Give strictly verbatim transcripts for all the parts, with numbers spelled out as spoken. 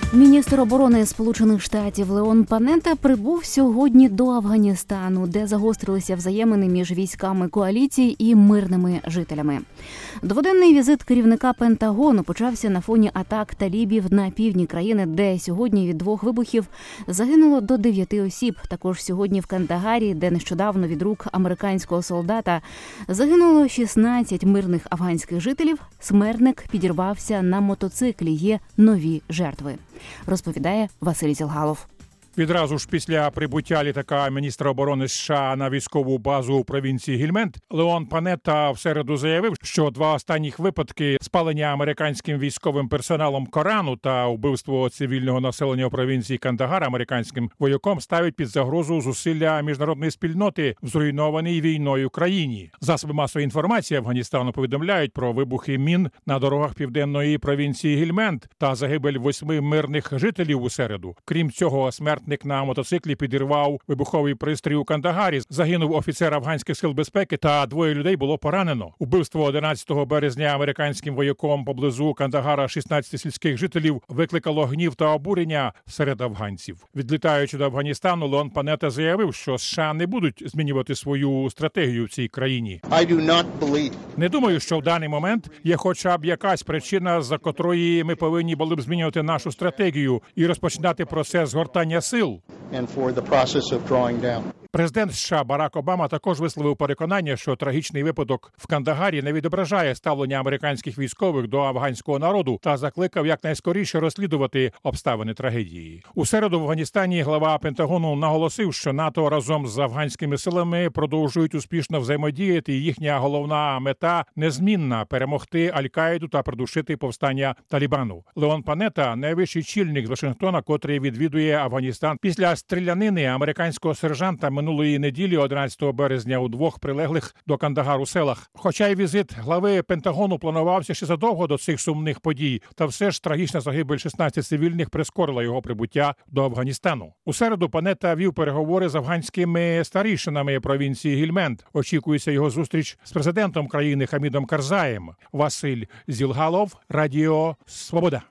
Міністр оборони Сполучених Штатів Леон Панетта прибув сьогодні до Афганістану, де загострилися взаємини між військами коаліції і мирними жителями. Дводенний візит керівника Пентагону почався на фоні атак талібів на півдні країни, де сьогодні від двох вибухів загинуло до дев'яти осіб. Також сьогодні в Кандагарі, де нещодавно від рук американського солдата загинуло шістнадцять мирних афганських жителів, смертник підірвався на мотоциклі. Є нові жертви. Розповідає Василь Зілгалов. Відразу ж після прибуття літака міністра оборони США на військову базу у провінції Гельманд, Леон Панетта в середу заявив, що два останніх випадки спалення американським військовим персоналом Корану та вбивство цивільного населення у провінції Кандагар американським вояком ставить під загрозу зусилля міжнародної спільноти в зруйнованій війною країні. Засоби масової інформації Афганістану повідомляють про вибухи мін на дорогах південної провінції Гельманд та загибель восьми мирних жителів у середу. Крім цього, смерть на мотоциклі підірвав вибуховий пристрій у Кандагарі. Загинув офіцер афганських сил безпеки та двоє людей було поранено. Убивство одинадцятого березня американським вояком поблизу Кандагара шістнадцяти сільських жителів викликало гнів та обурення серед афганців. Відлітаючи до Афганістану, Леон Панетта заявив, що США не будуть змінювати свою стратегію в цій країні. I do not believe. Не думаю, що в даний момент є хоча б якась причина, за котрої ми повинні були б змінювати нашу стратегію і розпочинати процес згортання сил. And for the process of drawing down. Президент США Барак Обама також висловив переконання, що трагічний випадок в Кандагарі не відображає ставлення американських військових до афганського народу та закликав якнайскоріше розслідувати обставини трагедії. У середу в Афганістані глава Пентагону наголосив, що НАТО разом з афганськими силами продовжують успішно взаємодіяти, і їхня головна мета незмінна – перемогти Аль-Каїду та придушити повстання Талібану. Леон Панетта – найвищий чільник з Вашингтона, котрий відвідує Афганістан після стрілянини американського сержанта минулої неділі, одинадцятого березня, у двох прилеглих до Кандагару селах. Хоча й візит глави Пентагону планувався ще задовго до цих сумних подій, та все ж трагічна загибель шістнадцяти цивільних прискорила його прибуття до Афганістану. У середу Панетта вів переговори з афганськими старішинами провінції Гельманд. Очікується його зустріч з президентом країни Хамідом Карзаєм. Василь Зілгалов, Радіо Свобода.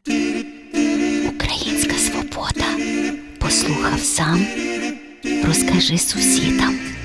Українська свобода. Послухав сам. Розкажи сусідам.